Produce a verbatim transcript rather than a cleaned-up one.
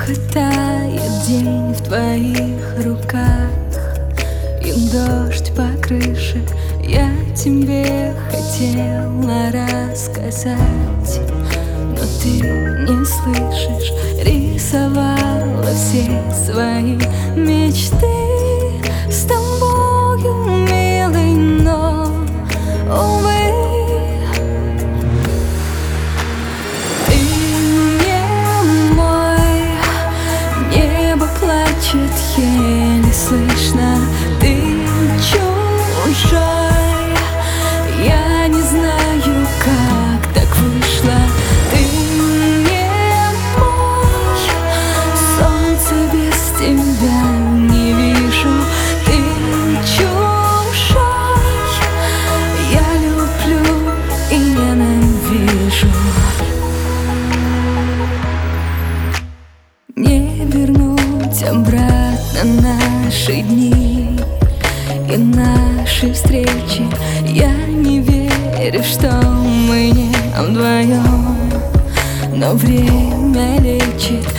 Тихо тает день в твоих руках, и дождь по крыше. Я тебе хотела рассказать, но ты не слышишь. Рисовала все свои мечты с тобою, милый, но, увы, ты не мой. Небо плачет, еле слышно. Ты чужой. Я не знаю, как так вышло. Ты не мой. Солнце без тебя не вижу. Ты чужой. Я люблю и ненавижу. Не вернуть обратно наши дни и наши встречи. Я не верю, что мы не вдвоем, но время лечит.